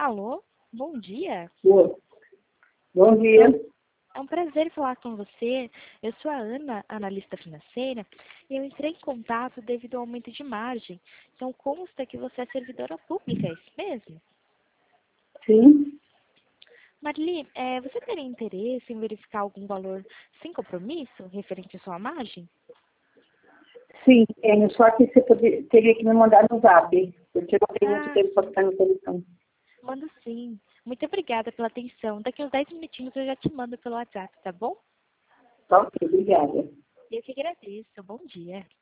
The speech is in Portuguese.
Alô, bom dia. Boa. Bom dia. É um prazer falar com você. Eu sou a Ana, analista financeira, e eu entrei em contato devido ao aumento de margem. Então, consta que você é servidora pública, é isso mesmo? Sim, Marli, você teria interesse em verificar algum valor sem compromisso referente à sua margem? sim, tenho. Só que você teria que me mandar no Zap, porque eu não tenho muito Ah, tempo para sim, ficar no telefone. mando sim. Muito obrigada pela atenção. Daqui uns 10 minutinhos eu já te mando pelo WhatsApp, tá bom? Tá ok, obrigada. Eu que agradeço. Bom dia.